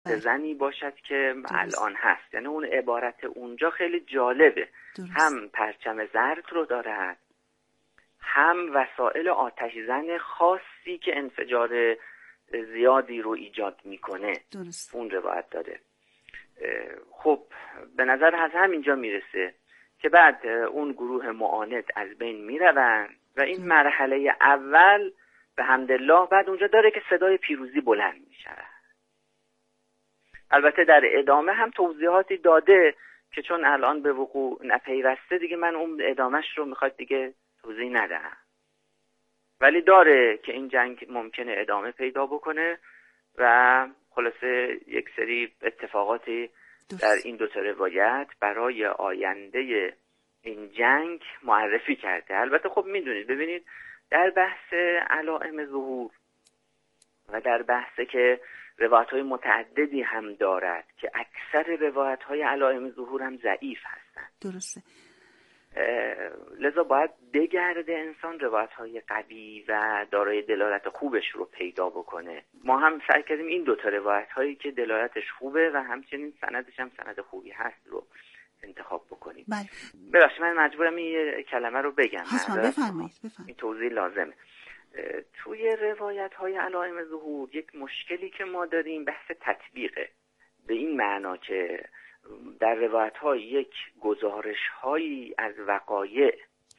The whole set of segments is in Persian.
زنی باشد که الان هست. یعنی اون عبارت اونجا خیلی جالبه. هم پرچم زرد رو دارد، هم وسایل آتش زن خاصی که انفجار زیادی رو ایجاد میکنه. اون روایت داره. خب به نظر از همینجا میرسه که بعد اون گروه معاند از بین میروند و این مرحله اول به حمدالله بعد اونجا داره که صدای پیروزی بلند میشه. البته در ادامه هم توضیحاتی داده که چون الان به وقوع نپیوسته دیگه من اون ادامهش رو میخواد دیگه توضیح ندهم، ولی داره که این جنگ ممکنه ادامه پیدا بکنه و خلاصه یک سری اتفاقاتی در این دو تا روایت برای آینده این جنگ معرفی کرده. البته خب میدونید، ببینید در بحث علائم ظهور و در بحث که روایت‌های متعددی هم دارد که اکثر روایت‌های علائم ظهور هم ضعیف هستند. درسته. لذا باید بگرده انسان روایت‌های قوی و دارای دلالت خوبش رو پیدا بکنه. ما هم سعی کردیم این دوتا روایت‌هایی که دلالتش خوبه و همچنین سندش هم سند خوبی هست رو انتخاب بکنیم. بله. ببخشید من مجبورم این کلمه رو بگم. بفرمایید. این توضیح لازمه. توی روایت‌های علائم ظهور یک مشکلی که ما داریم بحث تطبیقه، به این معنا که در روایت‌ها یک گزارش‌هایی از وقایع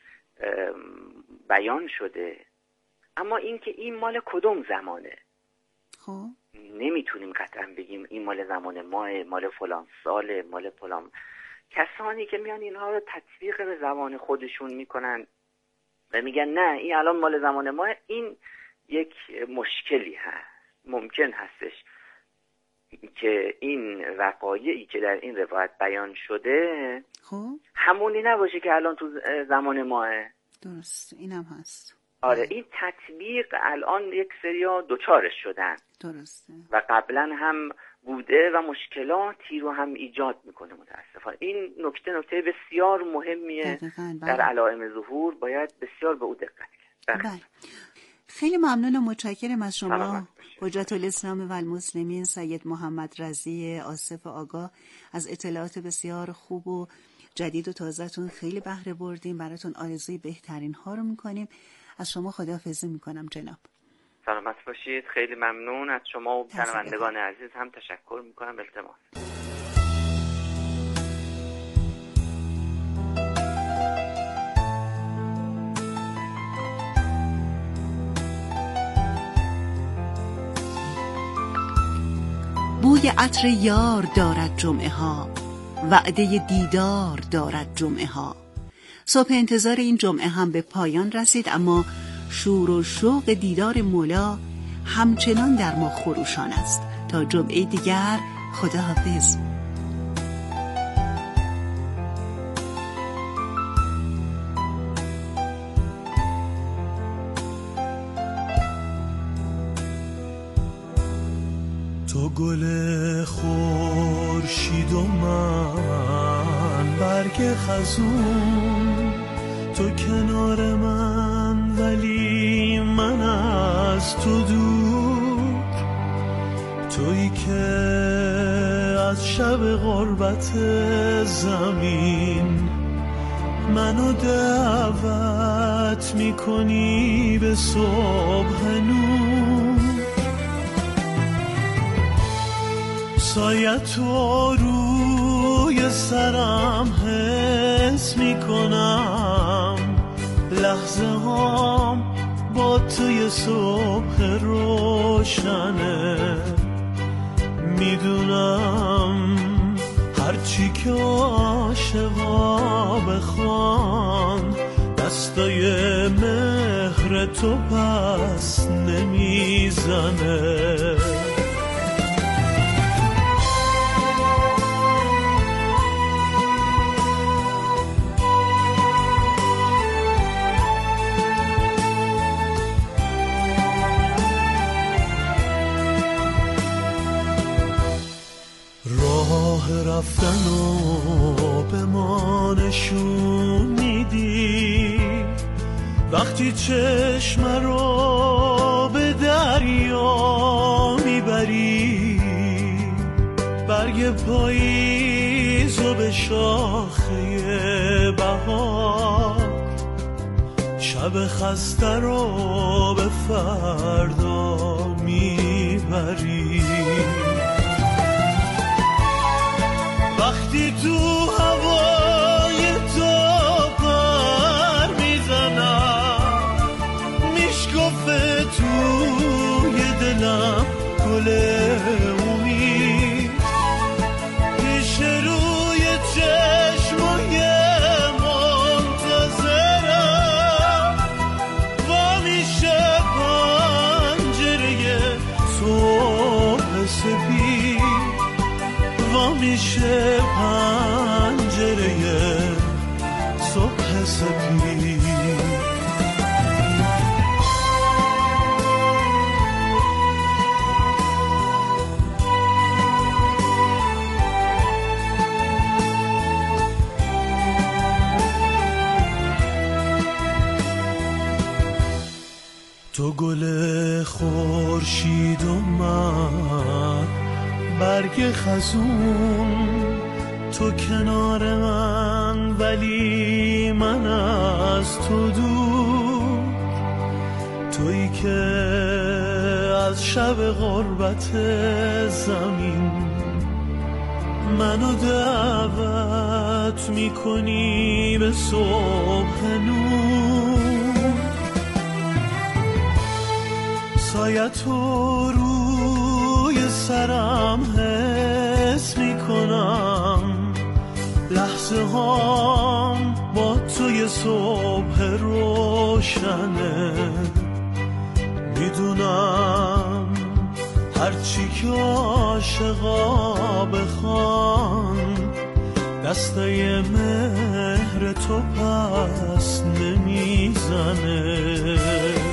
بیان شده، اما اینکه این مال کدوم زمانه خب نمیتونیم قطعا بگیم این مال زمان ماه، مال فلان ساله، مال فلان. کسانی که میان اینها رو تطبیق به زمان خودشون میکنن و میگن نه این الان مال زمان ما، این یک مشکلی هست. ممکن هستش که این وقایعی که در این روایت بیان شده خب همونی نباشه که الان تو زمان ماه. درست، اینم هست. آره این تطبیق الان یک سریا دوچارش شدن. درسته. و قبلا هم بوده و مشکلاتی رو هم ایجاد میکنه متاسفانه. این نکته بسیار مهمیه در علائم ظهور، باید بسیار به او دقت کرد. بله. خیلی ممنون و متشکرم از شما حجت الاسلام و المسلمین سید محمد رضی آصف آگاه. از اطلاعات بسیار خوب و جدید و تازه‌تون خیلی بهره بردیم. براتون آرزوی بهترین ها رو میکنیم. از شما خداحافظی میکنم جناب. سلامت باشید. خیلی ممنون از شما و شنوندگان عزیز هم تشکر میکنم. التماس. بوی عطر یار دارد جمعه ها، وعده دیدار دارد جمعه ها. صبح انتظار این جمعه هم به پایان رسید، اما شور و شوق دیدار مولا همچنان در ما خروشان است. تا جمعه دیگر، خداحافظ. تو گل خورشید و من برگ خزون، تو کنار من ولی من از تو دور، تویی که از شب غربت زمین منو دعوت میکنی به صبح نور. سایه‌تو روی سرم حس میکنم، لحظه هام با توی صبح روشنه. میدونم هرچی که عاشقا بخوان، دستای مهر تو پس نمیزنه. رفتن و به ما نشون میدی، وقتی چشم رو به دریا میبری. برگ پاییز و به شاخه بهار، شب خسته رو به فردا میبری. وقتی تو هوای تو پر میزنم، میشکفه توی دلم گل امید، پیش روی چشمای منتظرم و میشه پنجره صبح سپید، و میشه پنجره صبح سپید. تو گل خورشید و من برگ خزون، تو کنار من ولی من از تو دور، تویی که از شب غربت زمین منو دعوت میکنی به صبح نور. سایه‌تو روی سرم حس میکنم، لحظه هام با توی صبح روشنه، میدونم هرچی که عاشقا بخوان، دسته مهر تو پس نمیزنه.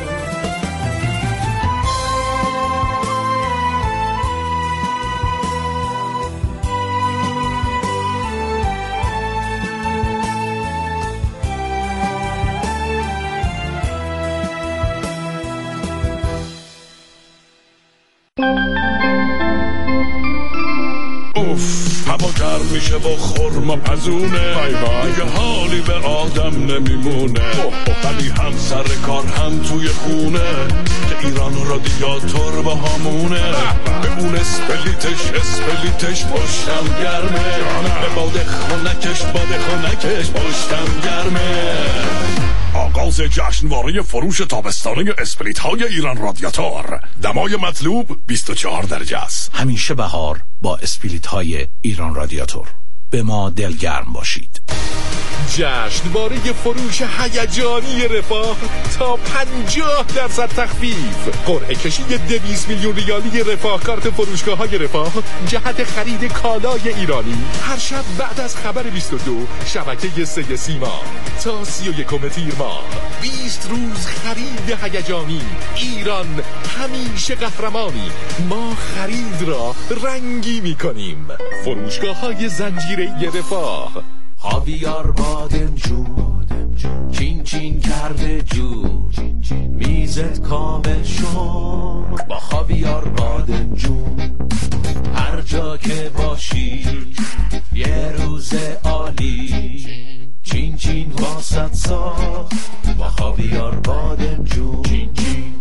هوا گرم میشه و خرما پزونه، دیگه حالی به آدم نمیمونه، ولی هم سر کار هم توی خونه، که ایران رادیاتور با همونه، به اون اسپلیتش پشتم گرمه، به باد خونکش پشتم گرمه. آغاز جشنواره فروش تابستانه اسپلیت های ایران رادیاتور. دمای مطلوب 24 درجه است. همیشه بهار با اسپلیت های ایران رادیاتور. به ما دلگرم باشید. جشنواره فروش هیجانی رفاه تا 50% تخفیف. قرعه کشی 200 میلیون ریالی رفاه کارت فروشگاه‌های رفاه جهت خرید کالای ایرانی. هر شب بعد از خبر 22 شبکه 3 سیما تا 31 تیر ماه 20 روز خرید هیجانی. ایران همیشه قهرمانی. ما خرید را رنگی می‌کنیم. فروشگاه‌های زنجیره رفاه. خاویار بادمجون چین چین کرده جور، میزت کامل شد با خاویار بادمجون. هر جا که باشی یه روز عالی، چین چین واسط ساخت با خاویار بادمجون. چین چین.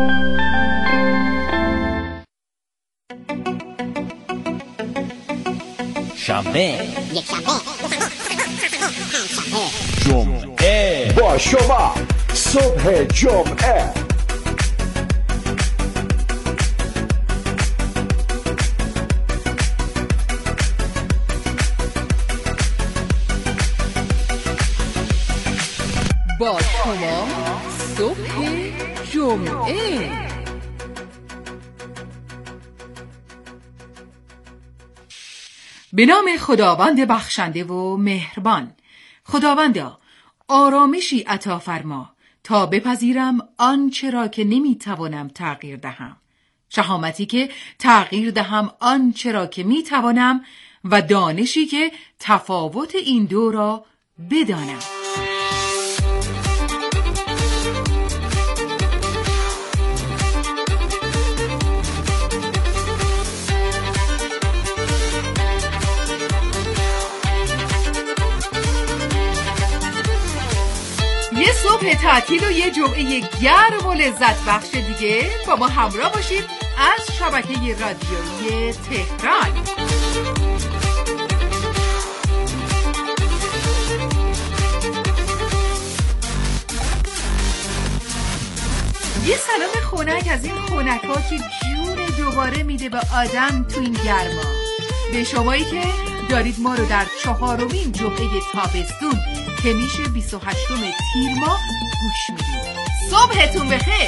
شنبه جمعه با شما صبح جمعه. با شما صبح جمعه. به نام خداوند بخشنده و مهربان. خداوندا آرامشی عطا فرما تا بپذیرم آنچه را که نمیتوانم تغییر دهم، شهامتی که تغییر دهم آنچه را که میتوانم، و دانشی که تفاوت این دو را بدانم. صبح تعطیل و یه جمعه گرم و لذت بخش دیگه با ما همراه باشید از شبکه رادیویی تهران. یه سلام خنک از این خنک‌ها که جون دوباره میده به آدم تو این گرما. به شمایی که دارید ما رو در 4مین جمعه تابستون که میشه 28 تیر ماه گوش میدید. صبحتون بخیر.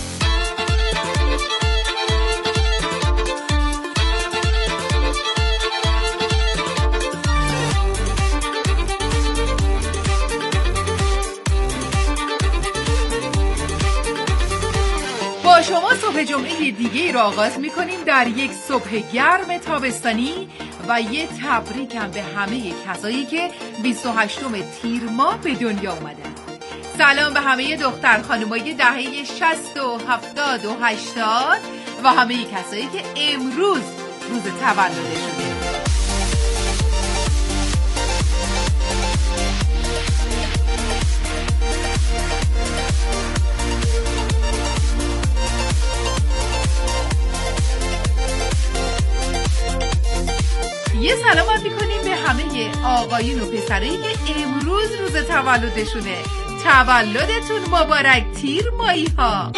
با شما صبح جمعه دیگه رو آغاز میکنیم در یک صبح گرم تابستانی و یه تبریک هم به همه کسایی که 28 تیر ماه به دنیا اومدن. سلام به همه دختر خانمای دهه 60 و 70 و 80 و همه کسایی که امروز روز تولدشونه. یه سلام هم میکنیم به همه آقایون و پسرایی که امروز روز تولدشونه. تولدتون مبارک تیر ماهی ها.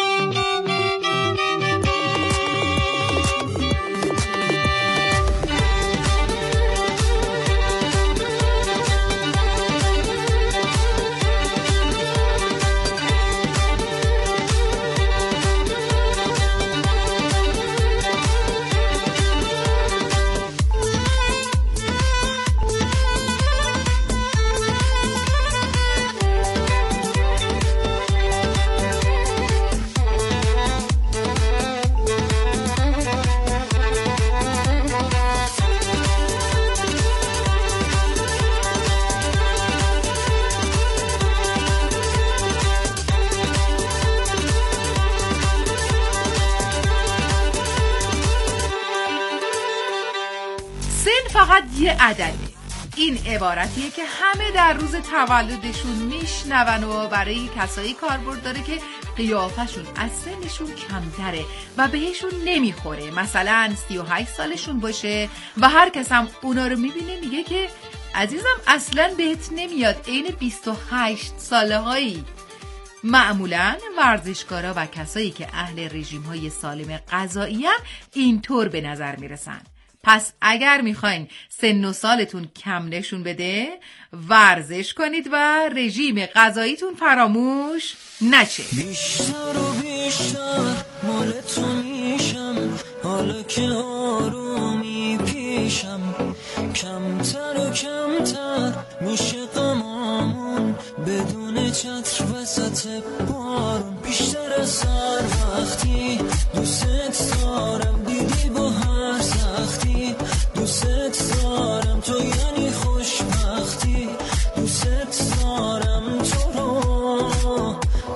فقط یه عدده. این عبارتیه که همه در روز تولدشون میشنون و برای کسایی کاربرد داره که قیافشون از سنشون کمتره و بهشون نمیخوره. مثلا 38 سالشون باشه و هر کس هم اونا رو میبینه میگه که عزیزم اصلاً بهت نمیاد عین 28 ساله هایی. معمولاً ورزشکارا و کسایی که اهل رژیم‌های سالم غذایی هم اینطور به نظر میرسن. پس اگر میخواین سن و سالتون کم نشون بده ورزش کنید و رژیم غذاییتون فراموش نشه. بیشتر و بیشتر مال تو میشم حالا که آرومی پیشم، کمتر و کمتر میشه غمامون بدون چتر وسط بارون. بیشتر از هر وقتی دوست دارم، دیدی با هر سختی دوست دارم تو، یعنی خوشبختی دوست دارم تو رو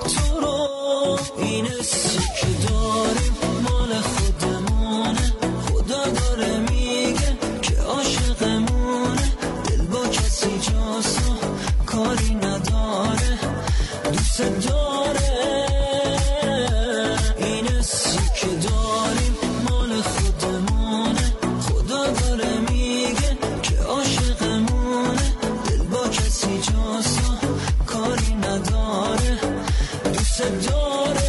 این حسی که داریم مال خودمونه، خدا داره میگه که عاشقمونه، دل با کسی جاسو کاری نداره دوست داره. این حسی که داریم مال خودمونه، خدا داره میگه که عاشقمونه، دل با کسی جاسو کاری نداره دوست داره.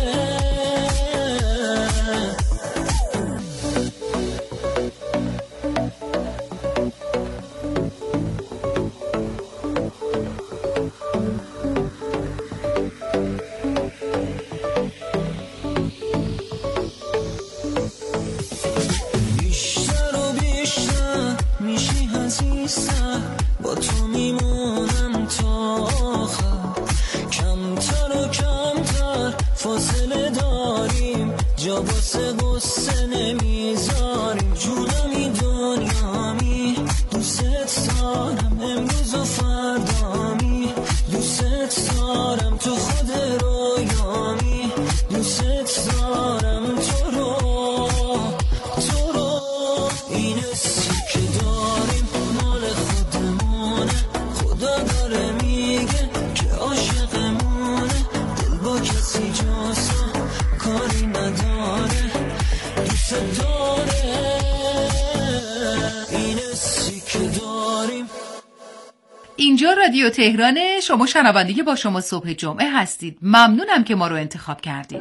بیشتر و بیشتر میشی عزیزتر، با تو میمونم تا آخر، کمتر و کمتر فاصله داریم، جا واسه غصه نمیذاریم، جونمی دنیامی دوست دارم، امروز و فردامی دوست دارم، تو خود رویامی دوست دارم تو رو این حسی که داریم مال خودمونه، خدا داره میگه که اینجا رادیو تهران، شما شنونده با شما صبح جمعه هستید. ممنونم که ما رو انتخاب کردید.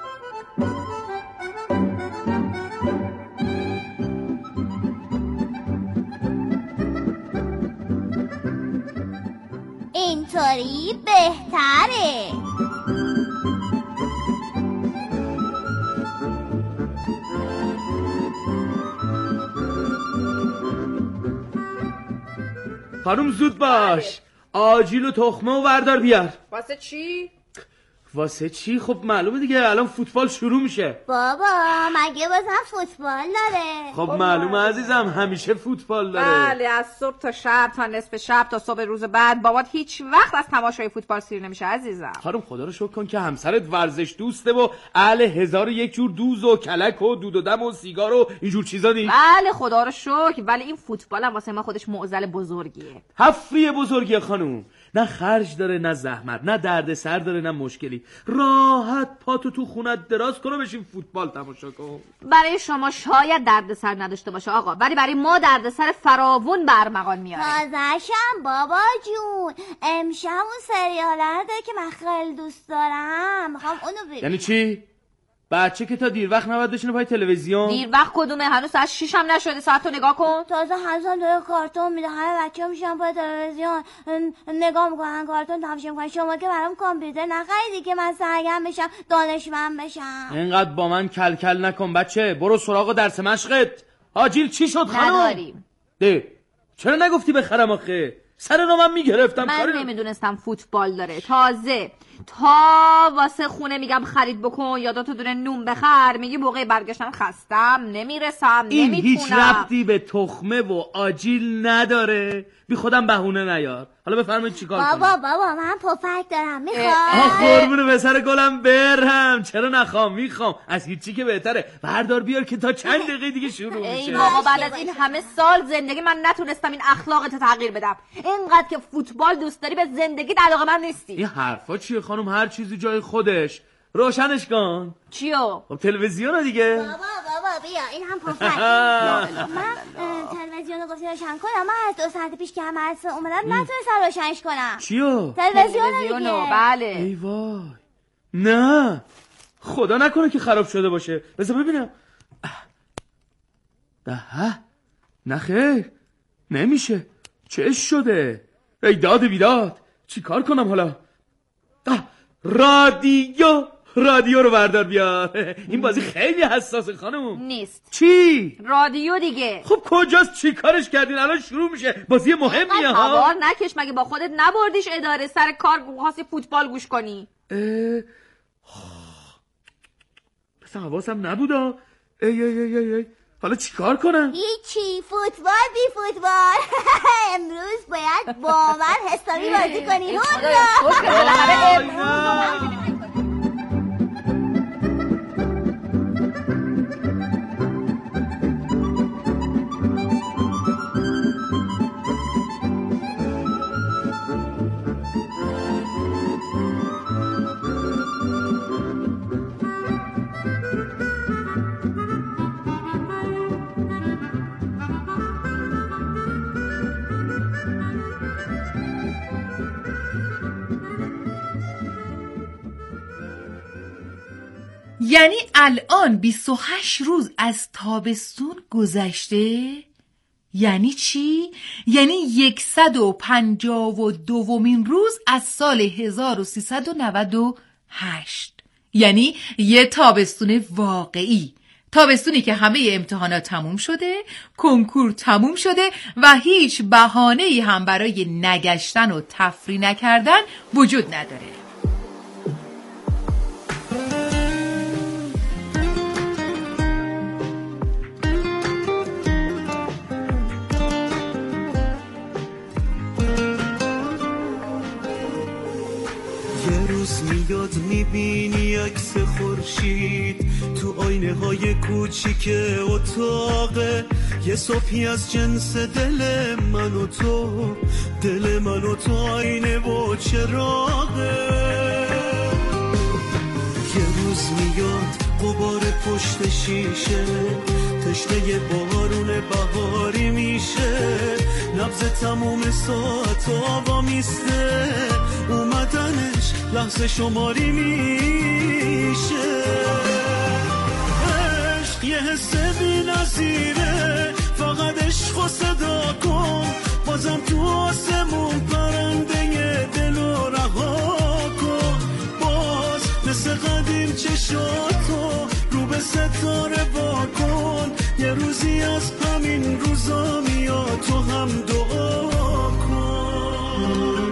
اینطوری بهتره. خانم زود باش، آجیل و تخمه و وردار بیار. واسه چی؟ واسه چی؟ خب معلومه دیگه، الان فوتبال شروع میشه. بابا مگه بازم فوتبال داره؟ خب معلومه عزیزم، همیشه فوتبال داره. بله، از صبح تا شب تا نصف شب تا صبح روز بعد بابات هیچ وقت از تماشای فوتبال سیر نمیشه عزیزم. خانم خدا رو شکر کن که همسرت ورزش دوسته و اهل 1001 جور دوز و کلک و دود و دم و سیگار و اینجور چیزا نیست. بله خدا رو شکر، ولی این فوتبال هم واسه ما خودش معضل بزرگیه. حفری بزرگیه خانم، نه خرج داره نه زحمت، نه درد سر داره نه مشکلی. راحت پاتو تو خونت دراز کن و بشین فوتبال تماشا کن. برای شما شاید درد سر نداشته باشه آقا، ولی برای ما درد سر فراوون برمغان میاره. تازه‌شم بابا جون، امشب اون سریاله داره که من خیلی دوست دارم، میخوام اونو ببینم. یعنی چی؟ بچه که تا دیر وقت نباید بشینه پای تلویزیون؟ دیر وقت کدومه؟ هنوز ساعت 6 هم نشده، ساعتو نگاه کن. تازه هنوزم داره کارتون میده، همه بچه‌ها میشن پای تلویزیون نگاه میکنن، کارتون تماشا میکنن. شما که برام کامپیوتر نخریدی که من سرگرم بشم، دانشمند بشم. اینقدر با من کلکل نکن بچه، برو سراغ درس مشقت. آجیل چی شد خانم؟ نداریم. چرا نگفتی بخرم آخه؟ سر نامم میگرفتم. من نمیدونستم فوتبال داره. تازه تا واسه خونه میگم خرید بکن، یاداتو دونه نون بخر، میگی موقع برگشتن خستم، نمیرسم، این نمیتونم. هیچ ربطی به تخمه و آجیل نداره. بی خودم بهونه نیار. حالا بفرمایید چیکار کنم؟ بابا من پفک دارم، میخوام. قربون پسر گلم برم. چرا نخوام؟ میخوام. از هیچی که بهتره. بردار بیار که تا چند دقیقه دیگه شروع میشه. ای بابا، بعد از این همه سال زندگی من نتونستم این اخلاقت تغییر بدم. اینقدر که فوتبال دوست داری به زندگی علاقه من نیستی. این حرفا چیه خانم؟ هر چیزی جای خودش. روشنش کن. چیو؟ خب تلویزیون دیگه. بابا بیا، این هم پفک. من تلویزیون رو گفتی روشن کنم، من از 2 ساعت پیش که همه عرصه اومدن نتونستم روشنش کنم. چیو؟ تلویزیونو. بله. ای وای، نه خدا نکنه که خراب شده باشه. بذار ببینم. نه خیر، نمیشه. چه شده؟ ای داد بیداد، چی کار کنم حالا؟ رادیو رو بردار بیار. این بازی خیلی حساسه خانم. نیست. چی؟ رادیو دیگه. خب کجاست؟ چی کارش کردین؟ الان شروع میشه. بازی مهمیه ها. خبر نکش، مگه با خودت نبردیش اداره سر کار خواستی فوتبال گوش کنی؟ پس حواسم نبودا. ای حالا چی کار کنم؟ هیچی، فوتبال بی فوتبال. امروز باید با من حسابی بازی کنی. یعنی الان 28 روز از تابستون گذشته؟ یعنی چی؟ یعنی 152مین روز از سال 1398. یعنی یه تابستون واقعی. تابستونی که همه امتحانات تموم شده، کنکور تموم شده و هیچ بهانه‌ای هم برای نگشتن و تفریح نکردن وجود نداره. میاد میبینی عکس خورشید تو آینه های کوچیک اتاقه، یه صبحی از جنس دل من و تو، دل من و تو آینه و چراغه. یه روز میاد غبار پشت شیشه، تشنه بارون بهاری میشه، نبض تموم ساعتا با میسته، اومدنش لحظه شماری میشه. عشق یه حس بی نظیره، فقط عشق و صدا کن، بازم تو آسمون پرنده دل و رها کن. باز مثل قدیم چشاتو رو به ستاره با کن، یه روزی از همین روزا میاد تو هم دعا کن.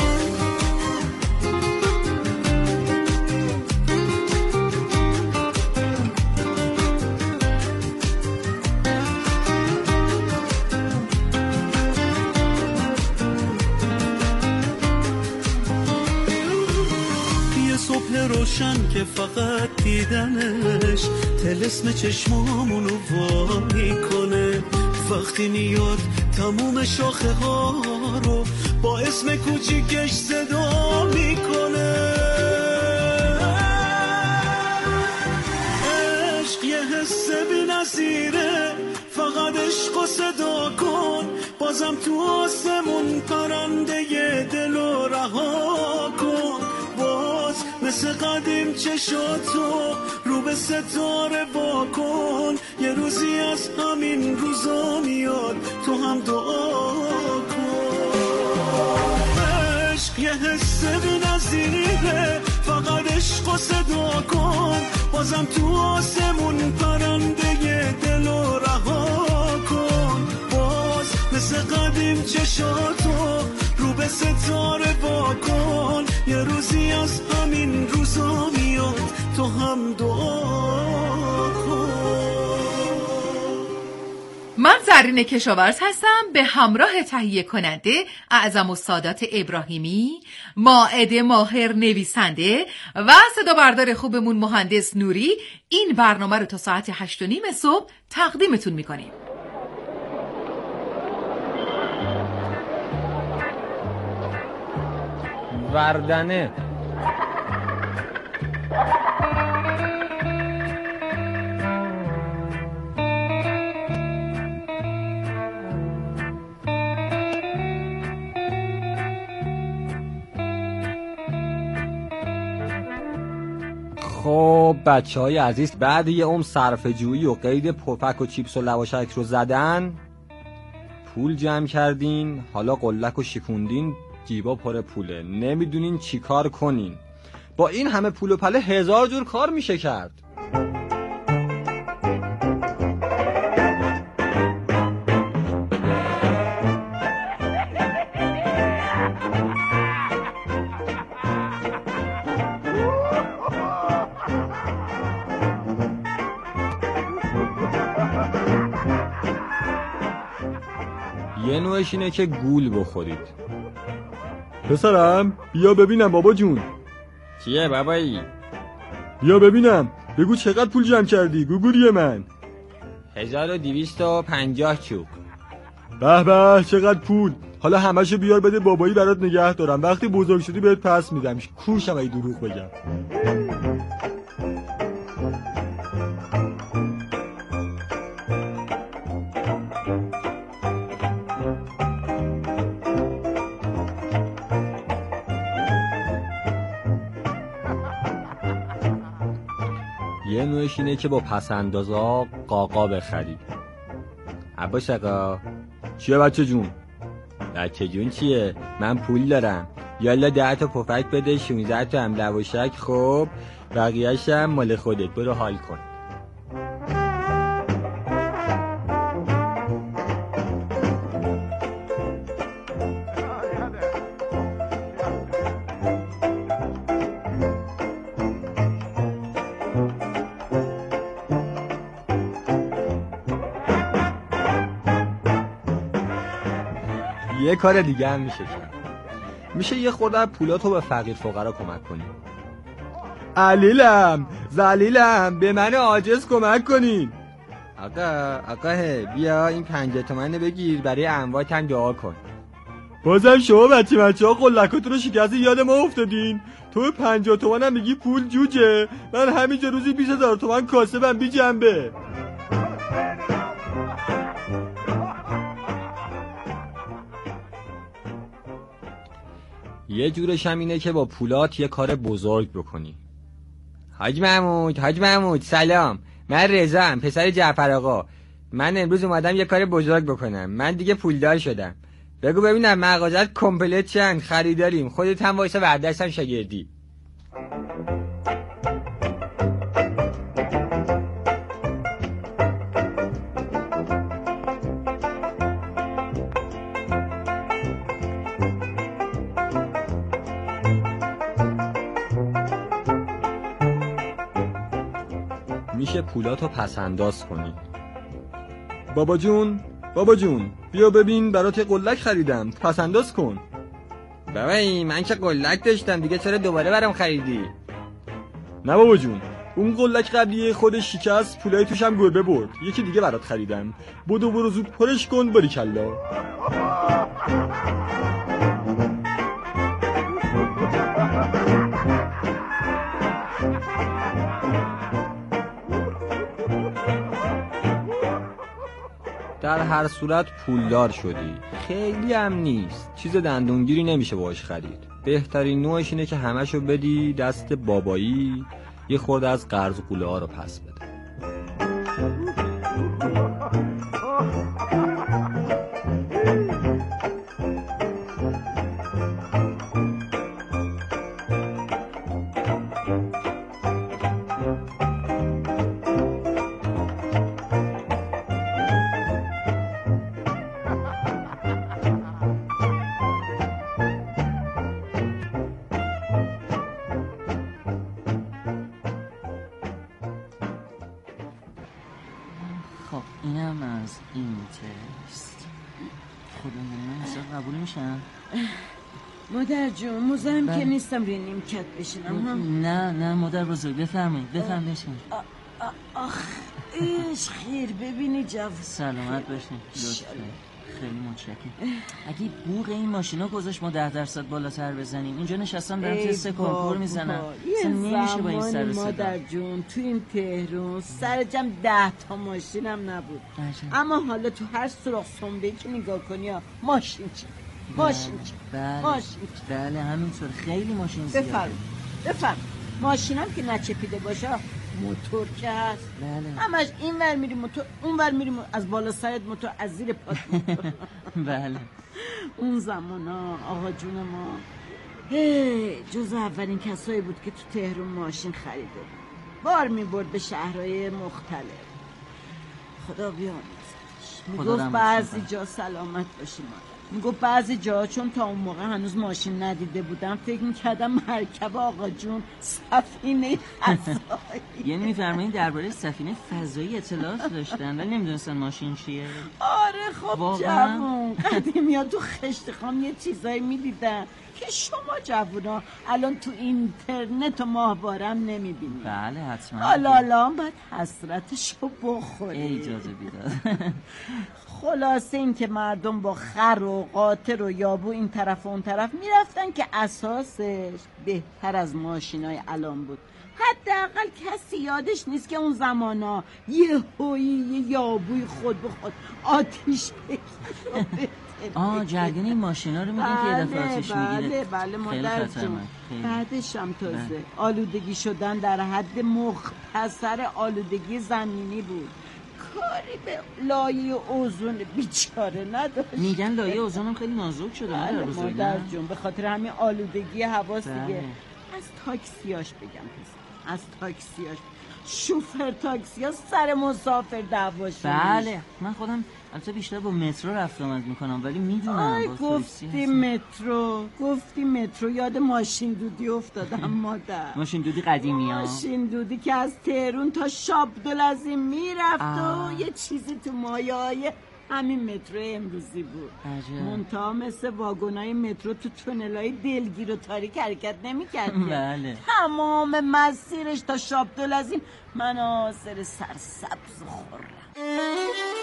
روشن که فقط دیدنش طلسم چشمامونو وا میکنه. وقتی میاد تموم شاخه ها رو با اسم کوچیکش صدا میکنه. عشق یه حس بی نظیره، فقط عشق و صدا کن، بازم تو آسمون پرنده دل و رها کن. مثل قدیم چشاتو رو به ستاره با کن، یه روزی از همین روزا میاد تو هم دعا کن. عشق یه حس بی نظیره، فقط عشق و صدا کن، بازم تو آسمون پرنده دل و رها کن. باز مثل قدیم چشاتو رو به ستاره با کن، یه روزی از همین روزا میاد تو هم دعا کن. من زرین کشاورز هستم به همراه تهیه کننده اعظم السادات ابراهیمی، مائده ماهر نویسنده و صدا بردار خوبمون مهندس نوری. این برنامه رو تا ساعت 8:30 صبح تقدیمتون میکنیم. وردنه خب بچه‌های عزیز، بعد یه عمر صرفه‌جویی و قید پفک و چیپس و لواشک رو زدن، پول جمع کردین، حالا قلک و شکوندین، جیبا پر پوله، نمیدونین چی کار کنین. با این همه پول و پله 1000 جور کار میشه کرد. یه نوعش اینه که گول بخورید. پسرم بیا ببینم بابا جون. چیه بابایی؟ بیا ببینم، بگو چقدر پول جمع کردی گوگوری من. 1250 چوب. به به چقدر پول. حالا همشو بیار بده بابایی برات نگه دارم، وقتی بزرگ شدی بهت پس میدم. کوشم ای دروغ بگم. یه نوعش اینه که با پسندازا قاقا بخرید. عباس آقا. چیه بچه جون؟ بچه جون چیه؟ من پول دارم، یالا 10 تا پفک بده، 16 تا هم لواشک، خب بقیه‌ش هم مال خودت، برو حال کن. یه کار دیگه هم میشه کرد. میشه یه خورده پولاتو به فقیر فقرا کمک کنی. علیلم زلیلم به من عاجز کمک کنین. آقا بیا این 50 تومنه بگیر، برای امواتم دعا کن. بازم شما بچه ها قلکاتون رو شکست یاد ما افتادین. تو 50 تومنم میگی پول جوجه، من همینجا روزی 20,000 تومن کاسبم بی جنبه. یه جورش هم اینه که با پولات یه کار بزرگ بکنی. حاج محمود سلام، من رضام، پسر جعفر آقا. من امروز اومدم یه کار بزرگ بکنم. من دیگه پولدار شدم. بگو ببینم مغازت کمپلت چند خریداریم؟ خودت هم وایسا بعد دستم شاگردی. میشه پولاتو پس انداز کنی. بابا جون بیا ببین برات قلک خریدم، پس انداز کن. بابایی من که قلک داشتم دیگه، چرا دوباره برام خریدی؟ نه بابا جون، اون قلک قبلیه خودش شکست، پولای توش هم گربه برد. یکی دیگه برات خریدم، برو زود پرش کن. باریکلا. در هر صورت پولدار شدی. خیلی هم نیست، چیز دندونگیری نمیشه باش خرید. بهترین نوعش اینه که همشو بدی دست بابایی، یه خورده از قرض قوله ها رو پس بده. خب اینم از این تست. خدا من حساب قبول میشم؟ مادر جون مزاحم که نیستم روی نیمکت بشینم. نه مادر بزرگ بفرمایید بشین. آخ ایش خیر ببینی جو. سلامت باشین لطفا. خیلی متشکرم. اگه بوق این ماشینا گذاشت ما 10% بالاتر بزنیم. اینجا نشستم دارم تست کنکور میزنم. یه نمیشه با این سر و صدا. مادر جون تو این تهران سر جمع 10 تا ماشینم نبود. اما حالا تو هر سوراخ سنبه‌ای که نگاه کنی ماشین چی؟ بله همینطور خیلی ماشین زیاده. بفرم ماشینم که نچپیده باشه موتور که هست. بله. همش این ور میری موتور اون ور میری از بالا سرت موتور از زیر پات موتور. بله. اون زمانا آقا جون ما جز اولین کسایی بود که تو تهران ماشین خریده بار میبرد به شهرهای مختلف. خدا بیامرزش. میگفت بعضی جا سلامت باشی مادر. میگفت بعضی جا چون تا اون موقع هنوز ماشین ندیده بودم فکر میکردم مرکب آقا جون سفینه فضایی. یعنی میفرمایید درباره سفینه فضایی اطلاعات داشتن ولی نمیدونستن ماشین چیه؟ آره خب جوون قدیمی ها تو خشت خام یه چیزایی میدیدن که شما جوونا الان تو اینترنت و ماهوارم نمیبینید. بله حتما. حالا باید حسرتشو بخوری. اجازه بیداد. خلاصه این که مردم با خر و قاطر و یابو این طرف و اون طرف میرفتن که اساسش بهتر از ماشینای الان بود. حداقل کسی یادش نیست که اون زمانا یه یابوی خود به خود آتیش بکشه. جریان این ماشینا رو میگن که یه دفعه آتیش میگیره. بله مادر جون. بعدش هم تازه آلودگی شدن در حد مختصر آلودگی زمینی بود. کاری به لایه اوزون بیچاره نداشت. میگن لایه اوزونم خیلی نازک شده. بله مادر جون به خاطر همین آلودگی هواست دیگه. از تاکسیاش بگم پس. از تاکسیاش شوفر تاکسیا سر مسافر دعواش. بله من خودم البته بیشتر با مترو رفت آمد میکنم ولی میدونم. گفتی مترو یاد ماشین دودی افتادم مادر. ماشین دودی قدیمی ها. ماشین دودی که از تهرون تا شابدالعظیم میرفت و یه چیزی تو مایه‌های همین مترو امروزی بود. منتها مثل واگنای مترو تو تونلای دلگیر و تاریک حرکت نمی‌کرد. بله. تمام مسیرش تا شابدالعظیم مناظر سرسبز و خرم.